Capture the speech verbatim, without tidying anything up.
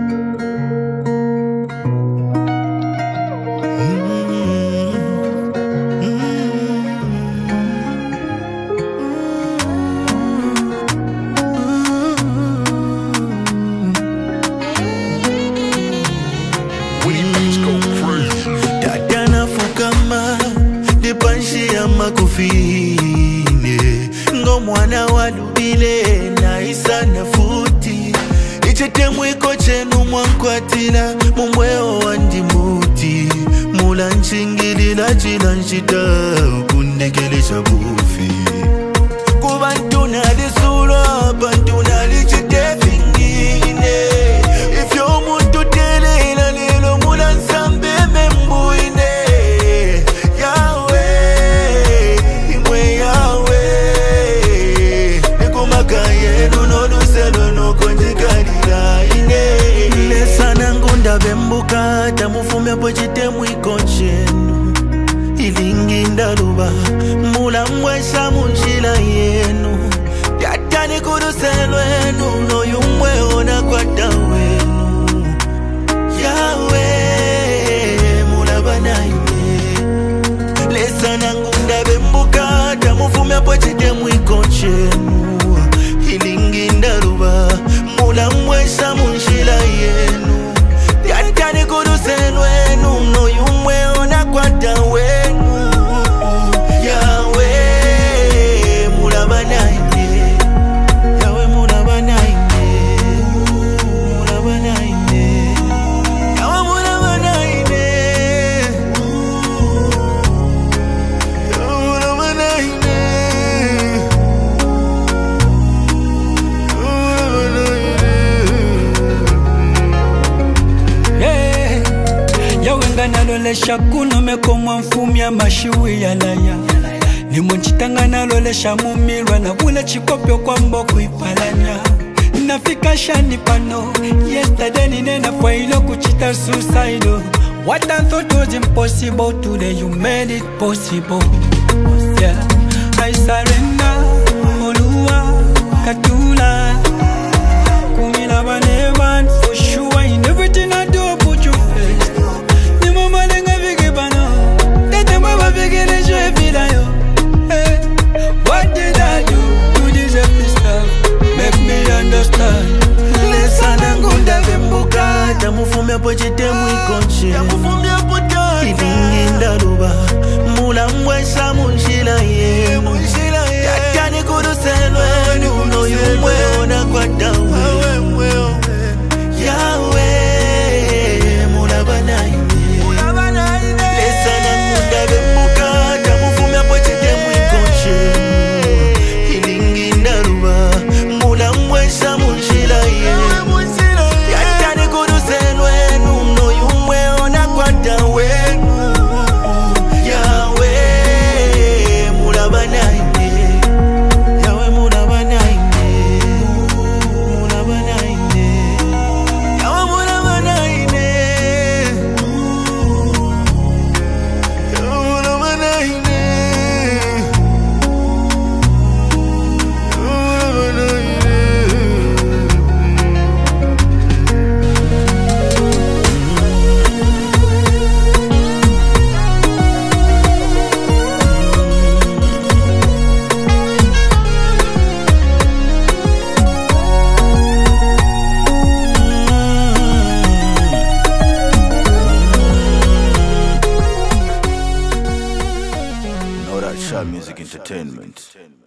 Makufine ngo mwana walubile na isa na futi ichete mwiko chenu mwankwatila mumweo wandimuti mula nchingilila chila nchita kundekelesha bufi kubantuna lisula bantuna lichite fingine ifyo muntu telela lelo mula nsambe membuine bembuka tamufumya pochite mwiko chenu ilingi ndaluba mula mwesha munjila yenu yatani kuduselwenu no yumwe ona kwata wenu yawe mula banaine lesa nangunda bembuka tamufumya pochite mwiko chenu ilingi ndaluba mula mwesha munjila yenu yantani kuduselwenu no yumwe ona kwata wenu yawe mulabanaine yawe mulabanaine mulabanaine yawe mulabanaine yawe mulabanaine nalolesha kuno mekomwa mfumya mashiwi ya laya Nimo nchitanga nalolesha mumirwa na ule chikopyo kwa mboku ipalanya Nafika shani pano Yesterday ninena kwa ilo kuchita suicide What I thought was impossible today you made it possible Yeah, I surrender Oluwa Katula Kumila banevan for sure in everything I do put you first What did I do to deserve this love? Make me understand. Lesa nangunda bembuka tamufumya pochite mwiko chenu ilingi ndaluba mula mwesha munjila yenu yatani kuduselwenu no yumwe ona kwata wenu yawe mula banaine lesa nangunda bembuka tamufumya pochite mwiko chenu ilingi ndaluba mula mwesha munjila yenu yatani kuduselwenu no yumwe ona kwata wenu yawe mula banaine yawe mula banaine mula banaine yawe mula banaine yawe mula banaine Nora Shah Music Entertainment.